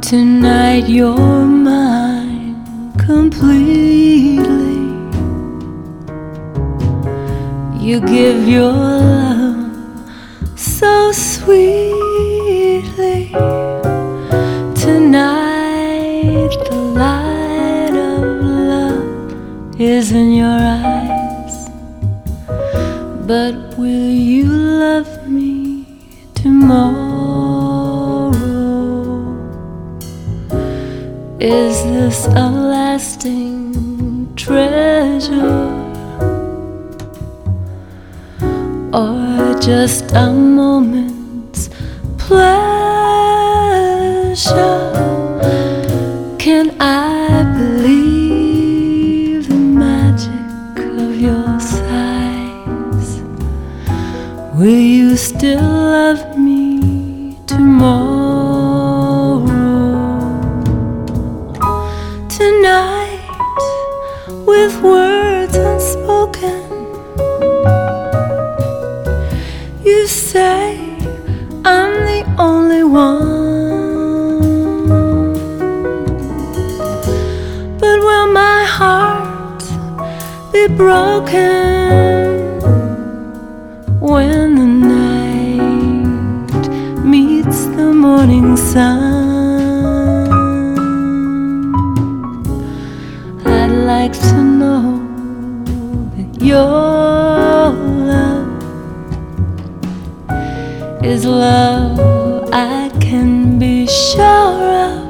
Tonight you're mine completely. You give your love so sweetly. Tonight the light of love is in your eyes. But will you love me tomorrow? Is this a lasting treasure, or just a moment's pleasure? Can I believe the magic of your sighs? Will you still love me tomorrow? Tonight, with words unspoken, you say I'm the only one. But will my heart be broken when the night meets the morning sun? I'd like to know that your love is love I can be sure of.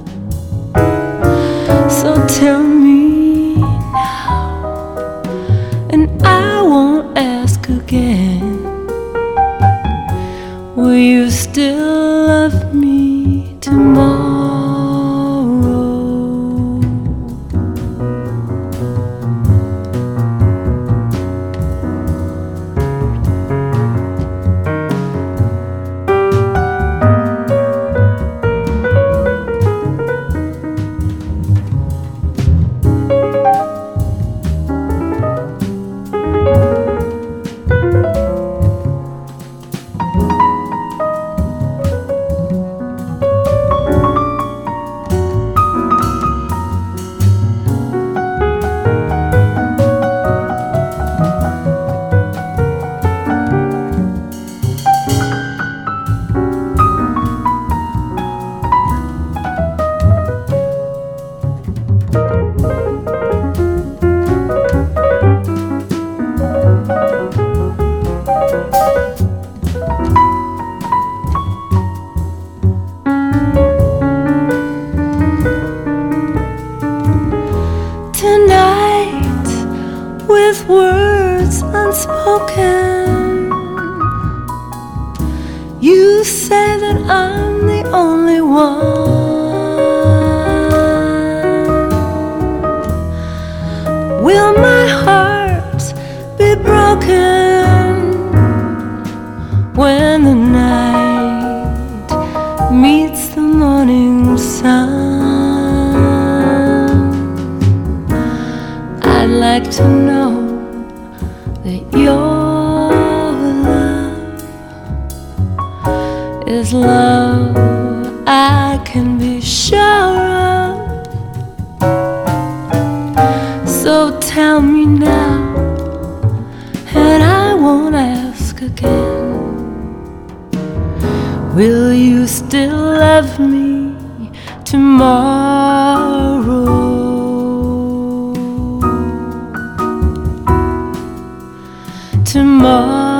So tell me now, and I won't ask again. Will you still love me tomorrow? Tonight, with words unspoken, you say that I'm the only one. Will my heart be broken when the night meets the morning sun? I'd like to know that your love is love I can be sure of. So tell me now, and I won't ask again. Will you still love me tomorrow? Tomorrow.